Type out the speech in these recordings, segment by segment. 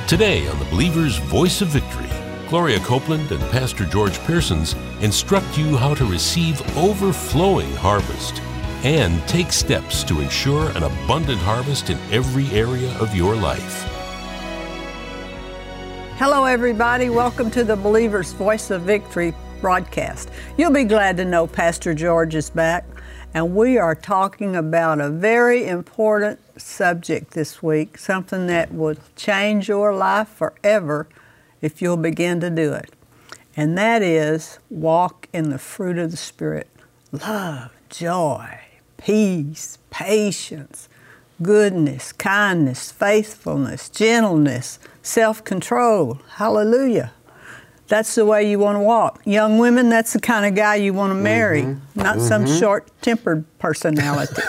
Today on the Believer's Voice of Victory, Gloria Copeland and Pastor George Pearsons instruct you how to receive overflowing harvest and take steps to ensure an abundant harvest in every area of your life. Hello, everybody. Welcome to the Believer's Voice of Victory broadcast. You'll be glad to know Pastor George is back, and we are talking about a very important subject this week, something that will change your life forever if you'll begin to do it. And that is walk in the fruit of the Spirit. Love, joy, peace, patience, goodness, kindness, faithfulness, gentleness, self-control. Hallelujah. That's the way you want to walk. Young women, that's the kind of guy you want to marry, not some short-tempered personality.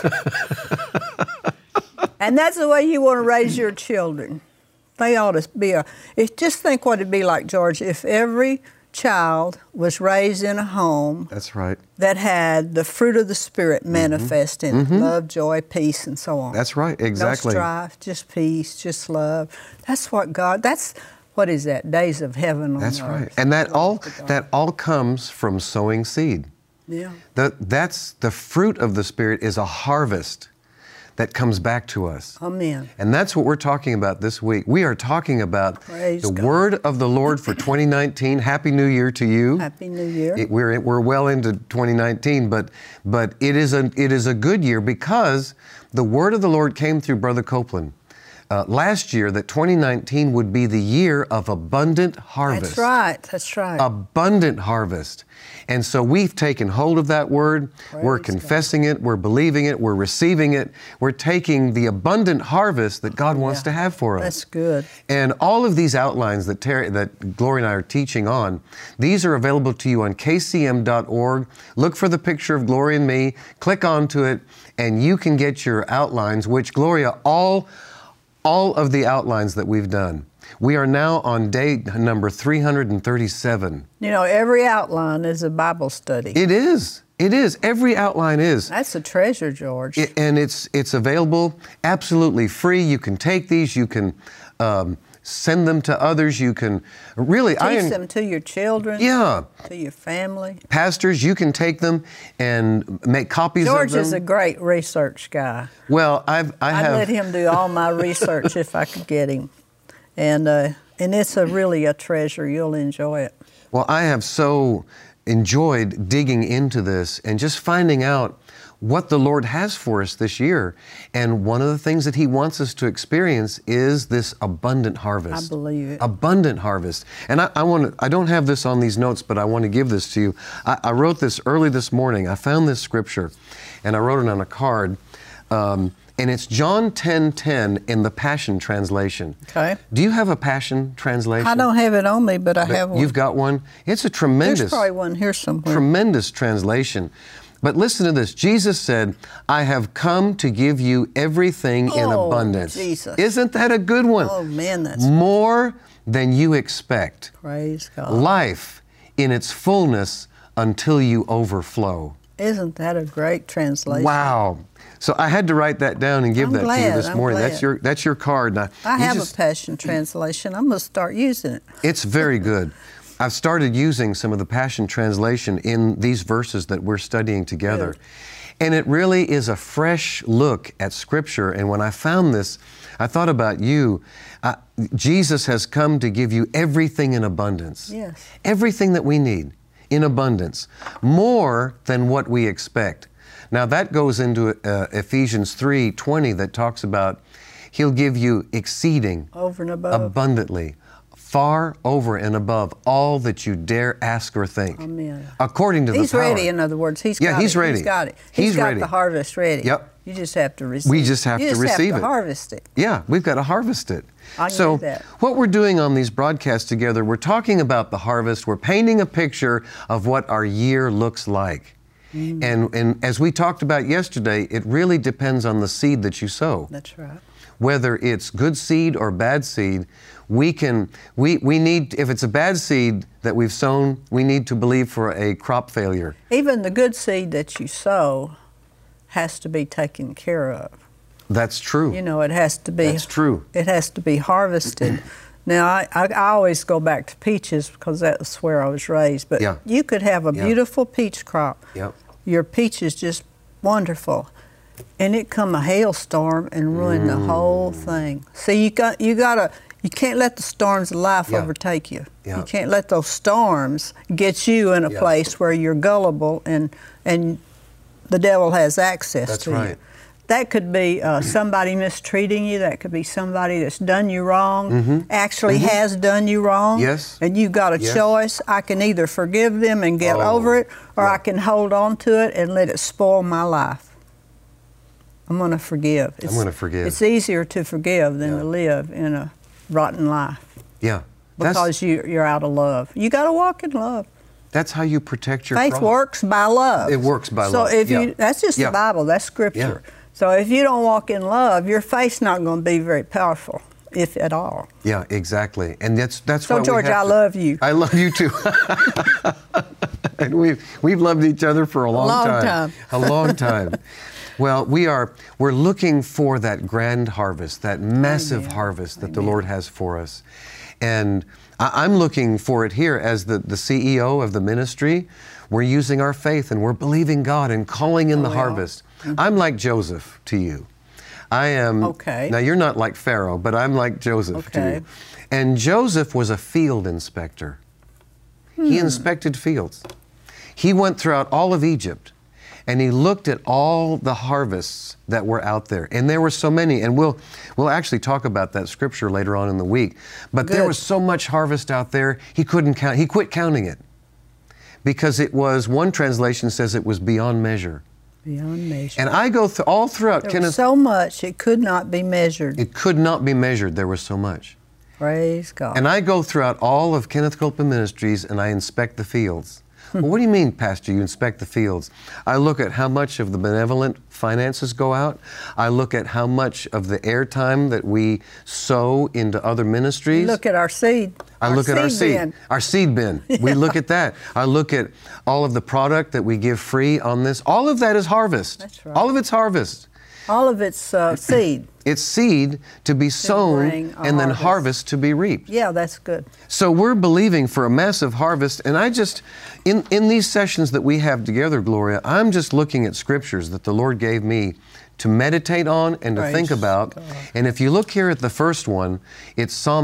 And that's the way you want to raise your children. They ought to be just think what it'd be like, George, if every child was raised in a home that's right. that had the fruit of the Spirit manifest in it. Love, joy, peace, and so on. That's right, exactly. No strife, just peace, just love. That's what is that? Days of heaven on earth. That's right. And that all comes from sowing seed. Yeah. That's the fruit of the Spirit is a harvest that comes back to us. Amen. And that's what we're talking about this week. We are talking about Praise the God. Word of the Lord for 2019. Happy New Year to you. Happy New Year. We're well into 2019, but it is a good year because the Word of the Lord came through Brother Copeland last year that 2019 would be the year of abundant harvest. That's right. Abundant harvest. And so we've taken hold of that word. We're confessing it. We're believing it. We're receiving it. We're taking the abundant harvest that God wants to have for us. That's good. And all of these outlines that Gloria and I are teaching on, these are available to you on kcm.org. Look for the picture of Gloria and me. Click onto it, and you can get your outlines, which, Gloria, all of the outlines that we've done. We are now on day number 337. You know, every outline is a Bible study. It is. Every outline is. That's a treasure, George. And it's available absolutely free. You can take these. You can send them to others. You can really teach them to your children. Yeah. To your family. Pastors, you can take them and make copies of them. George is a great research guy. Well, I'd let him do all my research if I could get him. And it's really a treasure. You'll enjoy it. Well, I have so enjoyed digging into this and just finding out what the Lord has for us this year. And one of the things that He wants us to experience is this abundant harvest. I believe it. Abundant harvest. And I don't have this on these notes, but I want to give this to you. I wrote this early this morning. I found this scripture, and I wrote it on a card. And it's John 10:10 in the Passion Translation. Okay. Do you have a Passion Translation? I don't have it on me, but I have one. You've got one? It's a tremendous... There's probably one here somewhere. Tremendous translation. But listen to this. Jesus said, I have come to give you everything in abundance. Jesus. Isn't that a good one? Oh, man, that's... More than you expect. Praise God. Life in its fullness until you overflow. Isn't that a great translation? Wow. So I had to write that down and give that to you this morning. Glad. That's your card. Now, I have a Passion Translation. I'm going to start using it. It's very good. I've started using some of the Passion Translation in these verses that we're studying together. Good. And it really is a fresh look at Scripture. And when I found this, I thought about you. Jesus has come to give you everything in abundance. Yes. Everything that we need in abundance. More than what we expect. Now that goes into Ephesians 3:20 that talks about He'll give you exceeding, over and above, abundantly, far over and above all that you dare ask or think. Amen. According to the power. He's ready, in other words. He's ready. He's got it. He's got ready. The harvest ready. Yep. You just have to receive it. We just have to receive it. You have to harvest it. Yeah, we've got to harvest it. I so knew that. What we're doing on these broadcasts together, we're talking about the harvest. We're painting a picture of what our year looks like. And as we talked about yesterday, it really depends on the seed that you sow. That's right. Whether it's good seed or bad seed, we need, if it's a bad seed that we've sown, we need to believe for a crop failure. Even the good seed that you sow has to be taken care of. That's true. You know, it has to be. That's true. It has to be harvested. Now, I always go back to peaches because that's where I was raised. But Yeah. you could have a Yeah. beautiful peach crop. Yep. Your peach is just wonderful. And it come a hailstorm and ruin the whole thing. See, you can't let the storms of life Yeah. overtake you. Yeah. You can't let those storms get you in a Yeah. place where you're gullible and the devil has access That's to right. you. That could be somebody mistreating you. That could be somebody that's done you wrong, actually has done you wrong. Yes. And you've got a Yes. choice. I can either forgive them and get Oh, over it, or yeah. I can hold on to it and let it spoil my life. I'm going to forgive. I'm going to forgive. It's easier to forgive than Yeah. to live in a rotten life Yeah. because you're out of love. You got to walk in love. That's how you protect your Faith crop. works by love. It works by so love. So if Yeah. that's just Yeah. the Bible, that's scripture. Yeah. So if you don't walk in love, your faith's not going to be very powerful, if at all. Yeah, exactly. And that's So why we George, have I to- love you. I love you too. And we've loved each other for a long time. A long time. Well, we're looking for that grand harvest, that massive Amen. harvest that the Amen. Lord has for us. And I'm looking for it here as the CEO of the ministry. We're using our faith and we're believing God and calling in the we are. harvest. I'm like Joseph to you. I am. Okay. Now, you're not like Pharaoh, but I'm like Joseph to Okay. you. And Joseph was a field inspector. He inspected fields. He went throughout all of Egypt and he looked at all the harvests that were out there. And there were so many. And we'll actually talk about that scripture later on in the week. But there Good. was so much harvest out there, he couldn't count. He quit counting it because it was, one translation says it was beyond measure. Beyond measure. And I go all throughout There was Kenneth. so much, it could not be measured. It could not be measured. There was so much. Praise God. And I go throughout all of Kenneth Copeland Ministries and I inspect the fields. Well, what do you mean, Pastor, you inspect the fields? I look at how much of the benevolent finances go out. I look at how much of the airtime that we sow into other ministries. Look at our seed. I look at our seed. bin. Our seed bin. We look at that. I look at all of the product that we give free on this. All of that is harvest. That's right. All of it's harvest. All of it's seed. It's seed to be sown bring a and then harvest. harvest to be reaped. Yeah, that's good. So we're believing for a massive harvest, and I just, in these sessions that we have together, Gloria, I'm just looking at scriptures that the Lord gave me to meditate on and to Praise think about. God. And if you look here at the first one, it's Psalm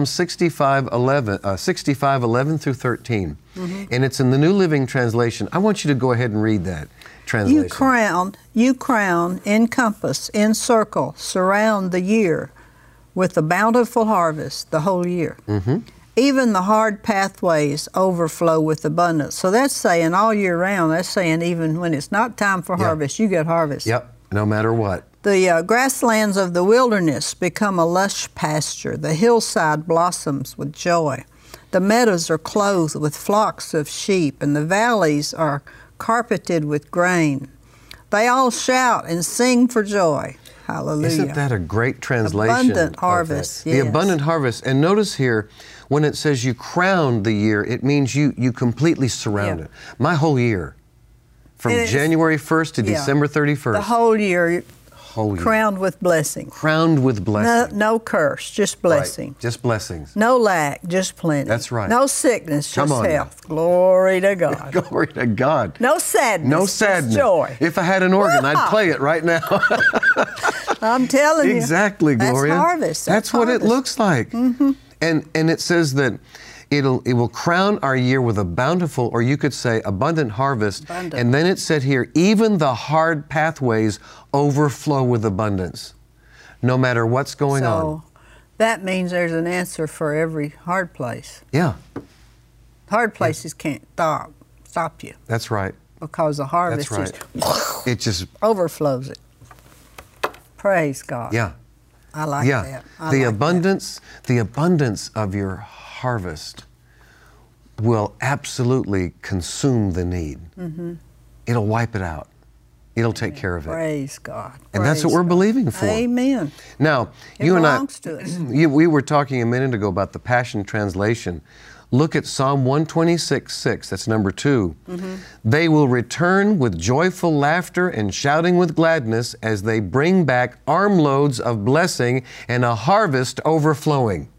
65:11 through 13. And it's in the New Living Translation. I want you to go ahead and read that translation. You crown, encompass, encircle, surround the year with a bountiful harvest the whole year. Even the hard pathways overflow with abundance. So that's saying all year round. That's saying even when it's not time for Yeah. harvest, you get harvest. Yep, no matter what. The grasslands of the wilderness become a lush pasture. The hillside blossoms with joy. The meadows are clothed with flocks of sheep, and the valleys are carpeted with grain. They all shout and sing for joy. Hallelujah. Isn't that a great translation? Abundant of harvest, that? The yes. abundant harvest. And notice here, when it says you crown the year, it means you completely surround Yeah. it. My whole year, from And it's- January 1st to Yeah. December 31st. The whole year whole year. crowned with blessing. Crowned with blessing. No curse, just Right. blessing. Just blessings. No lack, just plenty. That's right. No sickness, Come just on now. health. Glory to God. Glory to God. No sadness, No just sadness. joy. If I had an organ, I'd play it right now. I'm telling you. Exactly, Gloria. That's harvest. That's what it harvest. looks like. And it says that it will crown our year with a bountiful, or you could say abundant harvest. Abundant. And then it said here, even the hard pathways overflow with abundance, no matter what's going on. So that means there's an answer for every hard place. Yeah, Hard places can't stop you that's right. because the harvest That's just It just, overflows it. Praise God. yeah. I like Yeah, that. I the like abundance of your harvest will absolutely consume the need. It'll wipe it out. It'll take care of that. it. Praise God. And that's what Praise we're God. believing for. Amen. Now, It you and I, belongs to us. we were talking a minute ago about the Passion Translation. Look at Psalm 126:6. That's number 2. They will return with joyful laughter and shouting with gladness as they bring back armloads of blessing and a harvest overflowing.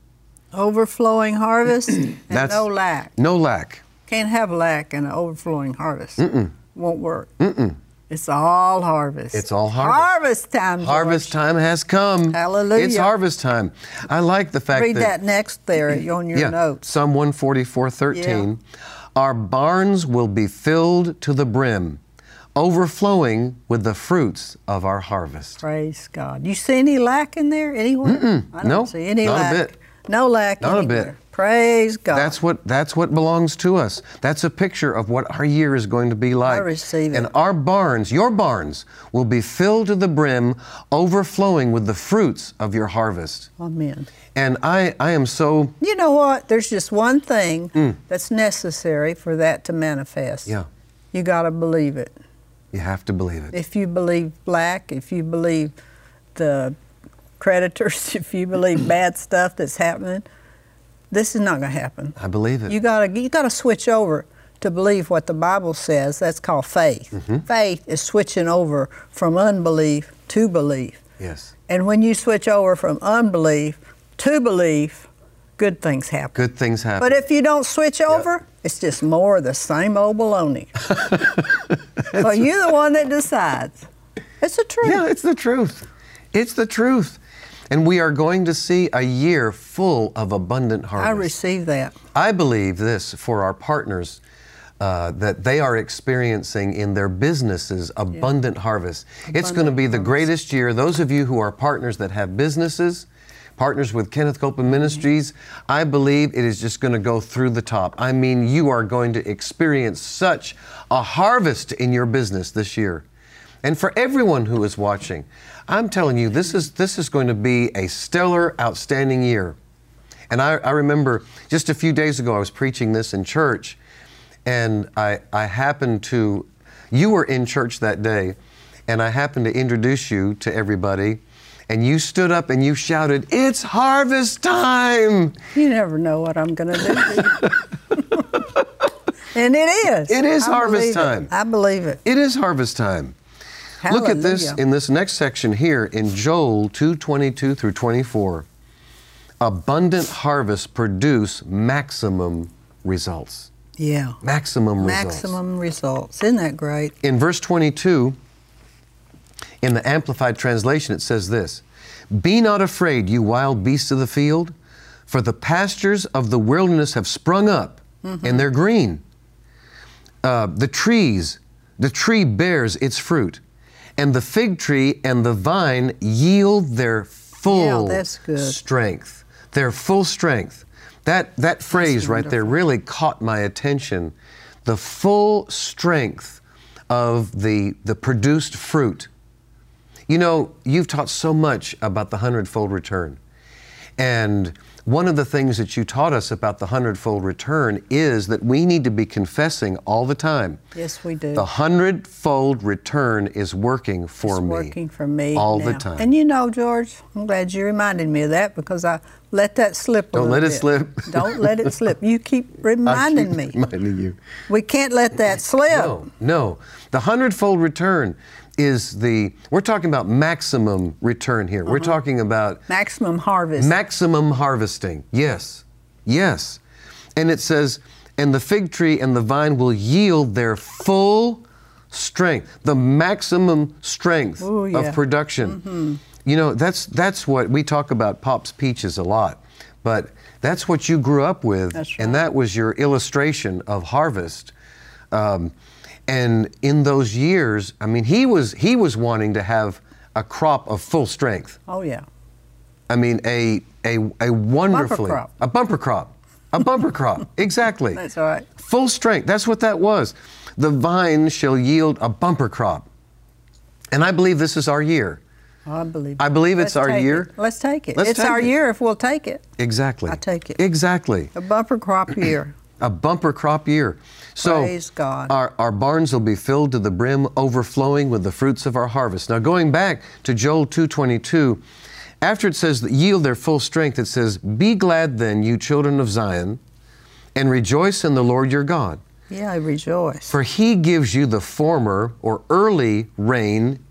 Overflowing harvest and no lack. No lack. Can't have lack in an overflowing harvest. Won't work. It's all harvest. It's all harvest. Harvest time, George. Harvest time has come. Hallelujah. It's harvest time. I like the fact Read that next there on your notes. Psalm 144:13. Our barns will be filled to the brim, overflowing with the fruits of our harvest. Praise God. You see any lack in there anywhere? I don't see any not lack. a bit. No lack Not anywhere. a bit. Praise God. That's what belongs to us. That's a picture of what our year is going to be like. I receive it. And our barns, your barns, will be filled to the brim, overflowing with the fruits of your harvest. Amen. And I am so... You know what? There's just one thing that's necessary for that to manifest. Yeah. You got to believe it. You have to believe it. If you believe lack, if you believe the creditors, if you believe bad stuff that's happening, this is not going to happen. I believe it. You got to switch over to believe what the Bible says. That's called faith. Faith is switching over from unbelief to belief. Yes. And when you switch over from unbelief to belief, good things happen. Good things happen. But if you don't switch over, it's just more of the same old baloney. So you're the one that decides. It's the truth. Yeah, it's the truth. It's the truth. And we are going to see a year full of abundant harvest. I receive that. I believe this for our partners, that they are experiencing in their businesses abundant harvest. It's going to be the greatest year. Those of you who are partners that have businesses, partners with Kenneth Copeland Ministries, I believe it is just going to go through the top. I mean, you are going to experience such a harvest in your business this year. And for everyone who is watching, I'm telling you, this is going to be a stellar, outstanding year. And I remember just a few days ago, I was preaching this in church, and I happened to, you were in church that day, and I happened to introduce you to everybody, and you stood up and you shouted, "It's harvest time!" You never know what I'm going to do. And it is. It is harvest time. I believe it. It is harvest time. Hallelujah. Look at this in this next section here in Joel 2:22 through 24. Abundant harvests produce maximum results. Yeah. Maximum results. Maximum results. Isn't that great? In verse 22, in the Amplified Translation, it says this: "Be not afraid, you wild beasts of the field, for the pastures of the wilderness have sprung up, and they're green. The tree bears its fruit, and the fig tree and the vine yield their full strength." Their full strength. That phrase right there really caught my attention. The full strength of the produced fruit. You know, you've taught so much about the 100-fold return. And one of the things that you taught us about the 100-fold return is that we need to be confessing all the time. Yes, we do. The 100-fold return is working for me. It's working for me all now. the time. And you know, George, I'm glad you reminded me of that, because I let that slip a little bit. Don't let it slip. Don't let it slip. You keep reminding me. Reminding you. We can't let that slip. No. The 100-fold return is we're talking about maximum return here. We're talking about maximum harvest. Maximum harvesting. Yes. And it says, "And the fig tree and the vine will yield their full strength," the maximum strength of production. You know, that's what we talk about. Pop's Peaches a lot, but that's what you grew up with. That's right. And that was your illustration of harvest. And in those years, I mean, he was wanting to have a crop of full strength. Oh yeah. I mean, a wonderfully bumper crop. a bumper crop. Exactly. That's right. Full strength. That's what that was. The vine shall yield a bumper crop. And I believe this is our year. I believe it's our year. Let's take it. It's our year if we'll take it. Exactly. I take it. Exactly. A bumper crop year. A bumper crop year. So praise God. Our barns will be filled to the brim, overflowing with the fruits of our harvest. Now going back to Joel 2:22, after it says that yield their full strength, it says, "Be glad then, you children of Zion, and rejoice in the Lord your God. Yeah, I rejoice. For he gives you the former or early rain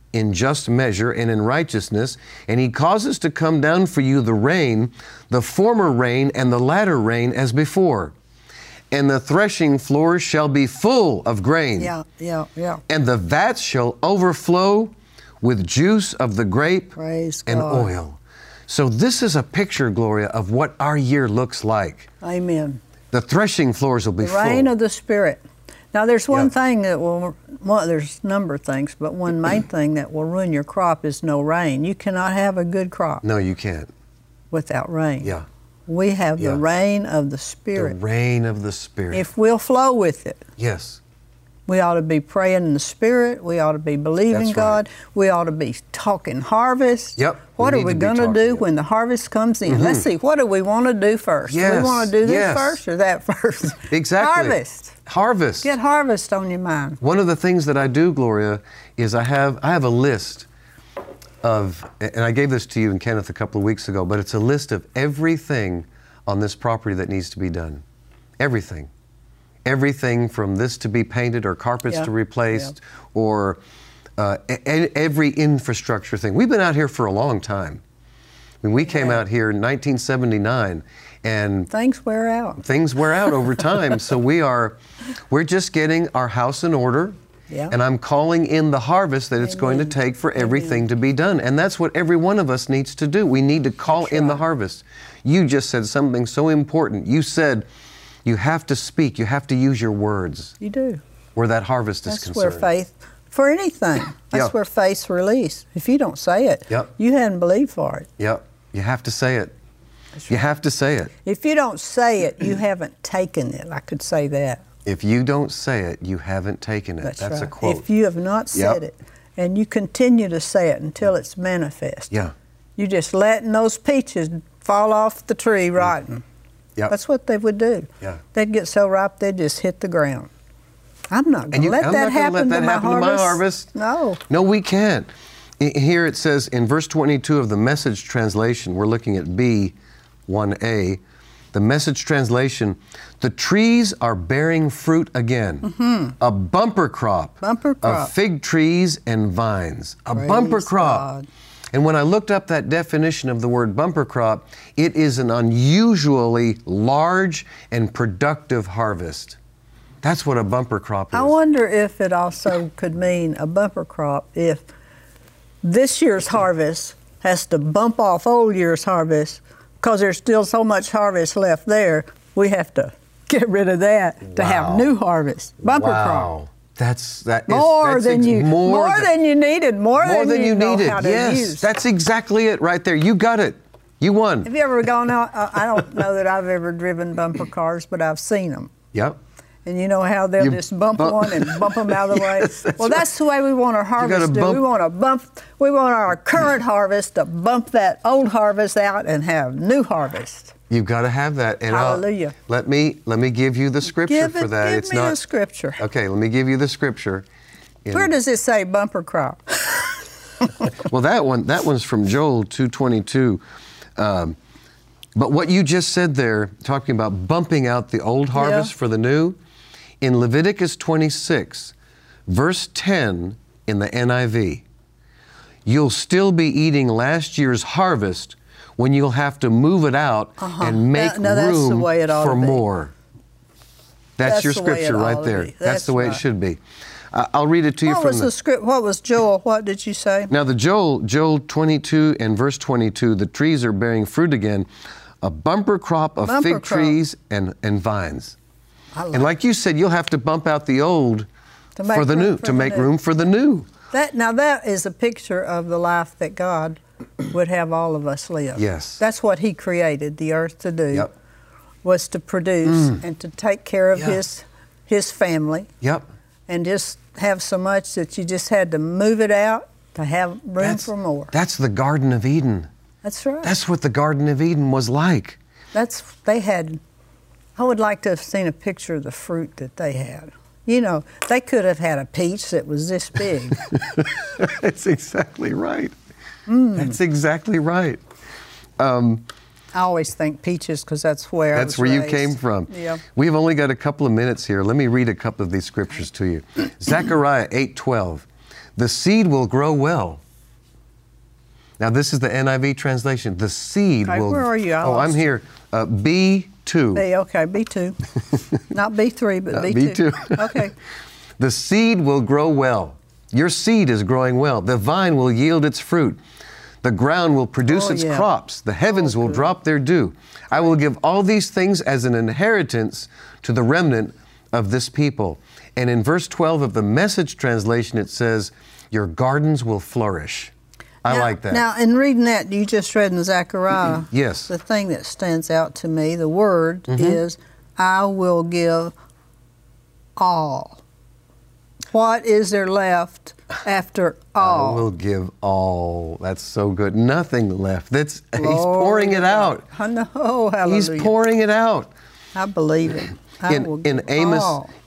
in just measure and in righteousness, and he causes to come down for you the rain, the former rain and the latter rain as before. And the threshing floors shall be full of grain. And the vats shall overflow with juice of the grape Praise and God. oil. So this is a picture, Gloria, of what our year looks like. Amen. The threshing floors will be The full. rain of the Spirit. Now, there's one Yeah. thing that will, well, there's a number of things, but one main thing that will ruin your crop is no rain. You cannot have a good crop No, you can't. without rain. Yeah. We have Yeah. the rain of the The Spirit. rain of the Spirit. If we'll flow with it, Yes. we ought to be praying in the Spirit. We ought to be believing That's right. God. We ought to be talking harvest. Yep. What We are need we to be going to talking, do yep. when the harvest comes in? Let's see, what do we want to do first? Do we Yes, want to do this yes. first or that first? Exactly. Harvest. Harvest. Get harvest on your mind. One of the things that I do, Gloria, is I have a list of, and I gave this to you and Kenneth a couple of weeks ago, but it's a list of everything on this property that needs to be done. Everything. Everything from this to be painted or carpets Yeah. to replaced or every infrastructure thing. We've been out here for a long time. I mean, we came out here in 1979 and Things wear out. things wear out over time. So we're just getting our house in order. Yeah. And I'm calling in the harvest that it's going to take for everything to be done. And that's what every one of us needs to do. We need to call in the harvest. You just said something so important. You said you have to speak, you have to use your words You do. where that harvest is That's concerned. where faith, for anything, that's Yeah. where faith's released. If you don't say it, Yep. you hadn't believed for it. Yep. You have to say it. You have to say it. If you don't say it, you haven't taken it. I could say that. If you don't say it, you haven't taken it. That's right. a quote. If you have not said Yep. it, and you continue to say it until it's manifest, Yeah. you're just letting those peaches fall off the tree rotten. Yep. That's what they would do. Yeah. They'd get so ripe they'd just hit the ground. I'm not going to let I'm that not gonna happen let to that my happen harvest. to my harvest. No. No, we can't. Here it says in verse 22 of the Message translation, we're looking at B1A, the Message translation, the trees are bearing fruit again. A bumper crop, Bumper crop. of fig trees and vines. A Praise bumper crop. God. And when I looked up that definition of the word bumper crop, it is an unusually large and productive harvest. That's what a bumper crop is. I wonder if it also could mean a bumper crop if this year's harvest has to bump off old year's harvest because there's still so much harvest left there. We have to get rid of that to have Wow. new harvest. Bumper crop. Wow. That's More than you needed. More than you know needed. how to Yes, use. that's exactly it right there. You got it. You won. Have you ever gone out? I don't know that I've ever driven bumper cars, but I've seen them. Yep. And you know how they'll You just bump one and bump them out of the way? Well, right. that's the way we want our harvest to do. bump- We want our current harvest to bump that old harvest out and have new harvest. You've got to have that. And Hallelujah. let me give you the scripture for that. Give It's me not the scripture. Okay, let me give you the scripture. Where does it say bumper crop? Well, that one's from Joel 2:22. But what you just said there, talking about bumping out the old harvest for the new, in Leviticus 26, verse 10 in the NIV, you'll still be eating last year's harvest when you'll have to move it out and make Now, that's the room way it ought to for be. more. That's your the way it scripture right ought to there. be. That's the way it right. should be. I'll read it to you What from was the script? What was Joel? What did you say? Now, the Joel 22 and verse 22, the trees are bearing fruit again, a bumper crop of Bumper fig crop. trees and vines. I And like you said, you'll have to bump out the old To make for the room new, for to the make new. room for the new. That is a picture of the life that God would have all of us live. Yes. That's what He created the earth to do. Yep. Was to produce and to take care of Yeah. his family Yep. and just have so much that you just had to move it out to have room for more. That's the Garden of Eden. That's right. That's what the Garden of Eden was like. I would like to have seen a picture of the fruit that they had. You know, they could have had a peach that was this big. That's exactly right. That's exactly right. I always think peaches because that's where I That's was where raised. you came from. Yeah. We've only got a couple of minutes here. Let me read a couple of these scriptures to you. Zechariah 8:12. The seed will grow well. Now, this is the NIV translation. The seed will... Where are you? I'm here. B2. Okay, B2. Not B3, but B2. B2. Okay. The seed will grow well. Your seed is growing well. The vine will yield its fruit. The ground will produce its crops. The heavens will drop their dew. I will give all these things as an inheritance to the remnant of this people. And in verse 12 of the Message translation, it says, your gardens will flourish. I like that. Now, in reading that, you just read in Zechariah. Yes. The thing that stands out to me, the word is, I will give all. What is there left after all? I will give all. That's so good. Nothing left. He's pouring it out. I know. Hallelujah. He's pouring it out. I believe it. In Amos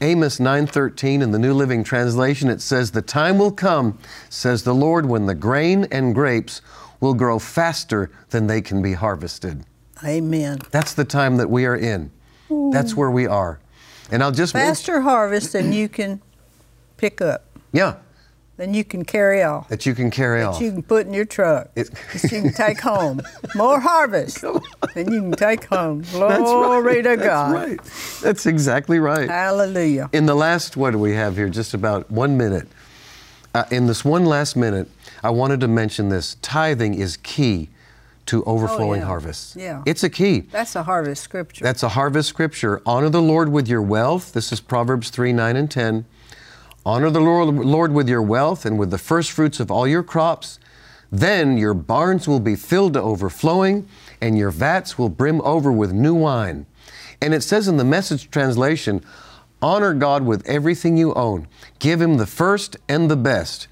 9:13 in the New Living Translation, it says, the time will come, says the Lord, when the grain and grapes will grow faster than they can be harvested. Amen. That's the time that we are in. Ooh. That's where we are. And I'll just faster harvest than you can pick up. Yeah. Then you can carry off. That you can carry off. That you can put in your truck. That you can take home. More harvest than you can take home. Glory to God. That's right. That's exactly right. Hallelujah. In the last, what do we have here? Just about 1 minute. In this one last minute, I wanted to mention this. Tithing is key to overflowing harvests. Yeah. It's a key. That's a harvest scripture. That's a harvest scripture. Honor the Lord with your wealth. This is Proverbs 3:9 and 10. Honor the Lord with your wealth and with the first fruits of all your crops. Then your barns will be filled to overflowing, and your vats will brim over with new wine. And it says in the Message translation, honor God with everything you own. Give Him the first and the best.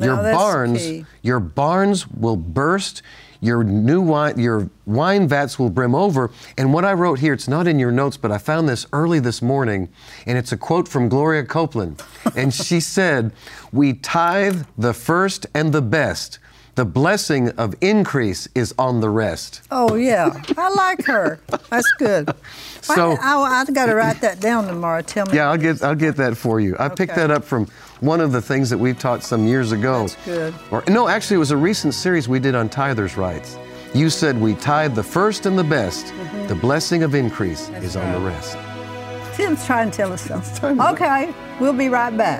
Your barns will burst. Your wine vats will brim over. And what I wrote here, it's not in your notes, but I found this early this morning, and it's a quote from Gloria Copeland. And she said, we tithe the first and the best. The blessing of increase is on the rest. Oh, yeah. I like her. That's good. So I've got to write that down tomorrow. Tell me. Yeah, I'll get that for you. I picked that up from one of the things that we've taught some years ago. That's good. No, actually, it was a recent series we did on tithers' rights. You said we tithe the first and the best. The blessing of increase is on the rest. Tim's trying to tell us something. Okay, we'll be right back.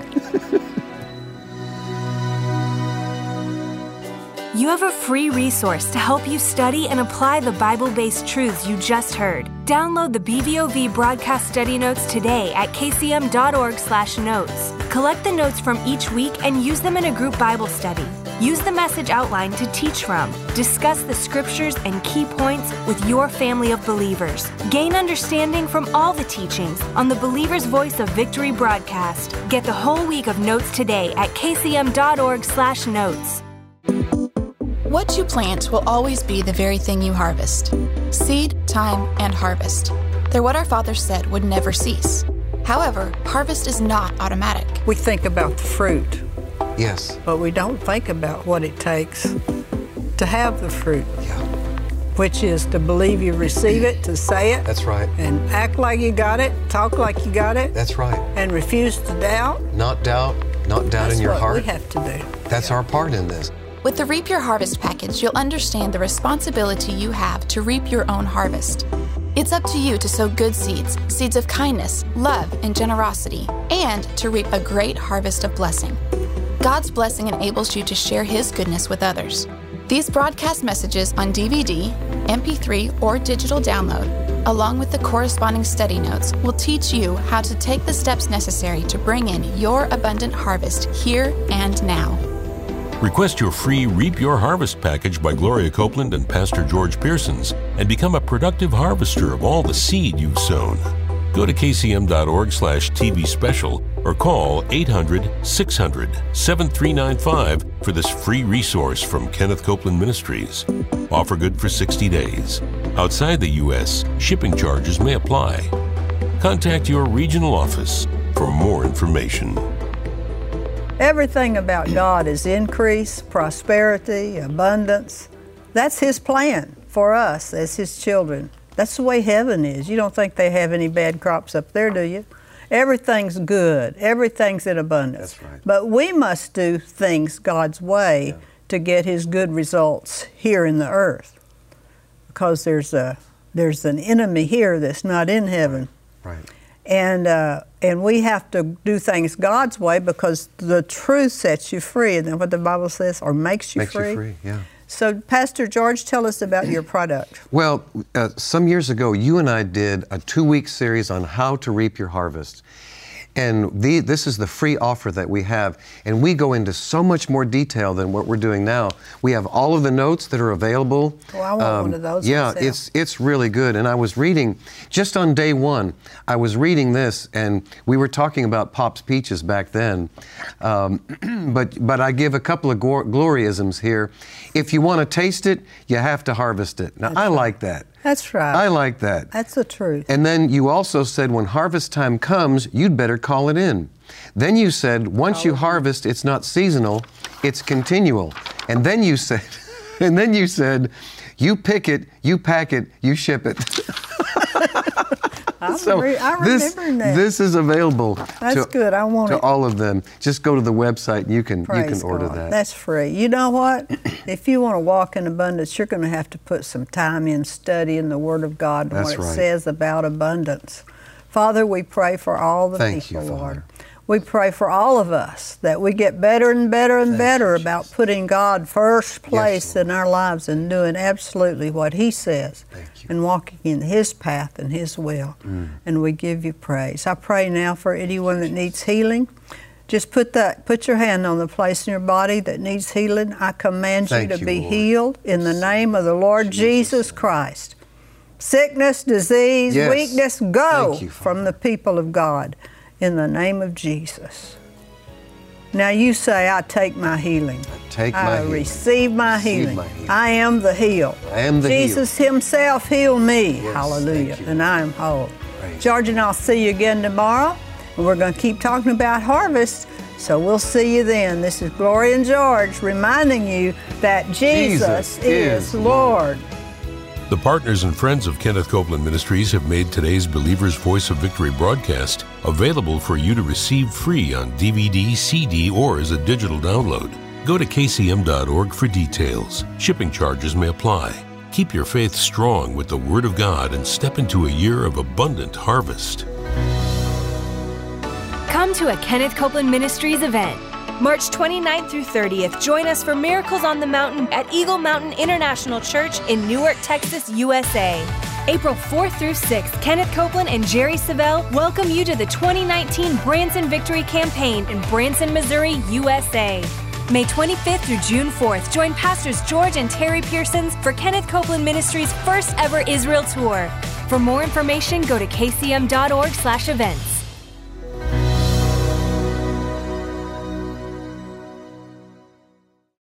You have a free resource to help you study and apply the Bible-based truths you just heard. Download the BVOV broadcast study notes today at kcm.org/notes. Collect the notes from each week and use them in a group Bible study. Use the message outline to teach from. Discuss the scriptures and key points with your family of believers. Gain understanding from all the teachings on the Believer's Voice of Victory broadcast. Get the whole week of notes today at kcm.org/notes. What you plant will always be the very thing you harvest. Seed, time, and harvest. They're what our Father said would never cease. However, harvest is not automatic. We think about the fruit. Yes. But we don't think about what it takes to have the fruit. Yeah. Which is to believe you receive it, to say it. That's right. And act like you got it, talk like you got it. That's right. And refuse to doubt. Not doubt in your heart. That's what we have to do. That's our part in this. With the Reap Your Harvest package, you'll understand the responsibility you have to reap your own harvest. It's up to you to sow good seeds, seeds of kindness, love, and generosity, and to reap a great harvest of blessing. God's blessing enables you to share His goodness with others. These broadcast messages on DVD, MP3, or digital download, along with the corresponding study notes, will teach you how to take the steps necessary to bring in your abundant harvest here and now. Request your free Reap Your Harvest package by Gloria Copeland and Pastor George Pearsons and become a productive harvester of all the seed you've sown. Go to kcm.org/TV special or call 800-600-7395 for this free resource from Kenneth Copeland Ministries. Offer good for 60 days. Outside the U.S., shipping charges may apply. Contact your regional office for more information. Everything about God is increase, prosperity, abundance. That's His plan for us as His children. That's the way heaven is. You don't think they have any bad crops up there, do you? everything's good, everything's in abundance. That's right. But we must do things God's way to get His good results here in the earth, because there's an enemy here that's not in heaven. Right. And we have to do things God's way, because the truth sets you free. Isn't that what the Bible says? Or makes you free? Makes you free, yeah. So, Pastor George, tell us about your product. Well, some years ago, you and I did a 2-week series on how to reap your harvest. And this is the free offer that we have. And we go into so much more detail than what we're doing now. We have all of the notes that are available. Oh, I want one of those Yeah, myself. it's really good. And I was reading, just on day 1, I was reading this, and we were talking about Pop's Peaches back then. But I give a couple of gloryisms here. If you want to taste it, you have to harvest it. Now, I like that. That's right. I like that. That's the truth. And then you also said when harvest time comes, you'd better call it in. Then you said once you harvest, it's not seasonal, it's continual. And then you said, you pick it, you pack it, you ship it. I remember that. This is available. That's good. I want to it. all of them. Just go to the website and you can order God. that. That's free. You know what? If you want to walk in abundance, you're going to have to put some time in studying the Word of God and That's what it right. says about abundance. Father, we pray for all the Thank people, you, Lord. Father. We pray for all of us that we get better and better and better about putting God first place in our lives and doing absolutely what He says and walking in His path and His will. And we give you praise. I pray now for anyone that needs healing. Just put your hand on the place in your body that needs healing. I command you to be healed in the name of the Lord Jesus Christ. Sickness, disease, weakness, go from the people of God. In the name of Jesus. Now you say, I take my healing. I receive my healing. I am the healed. I am the Jesus Himself healed me. Hallelujah. And I am whole. George and I'll see you again tomorrow. And we're going to keep talking about harvest. So we'll see you then. This is Gloria and George reminding you that Jesus is Lord. The partners and friends of Kenneth Copeland Ministries have made today's Believer's Voice of Victory broadcast available for you to receive free on DVD, CD, or as a digital download. Go to kcm.org for details. Shipping charges may apply. Keep your faith strong with the Word of God and step into a year of abundant harvest. Come to a Kenneth Copeland Ministries event. March 29th through 30th, join us for Miracles on the Mountain at Eagle Mountain International Church in Newark, Texas, USA. April 4th through 6th, Kenneth Copeland and Jerry Savelle welcome you to the 2019 Branson Victory Campaign in Branson, Missouri, USA. May 25th through June 4th, join Pastors George and Terry Pearsons for Kenneth Copeland Ministries' first ever Israel tour. For more information, go to kcm.org/events.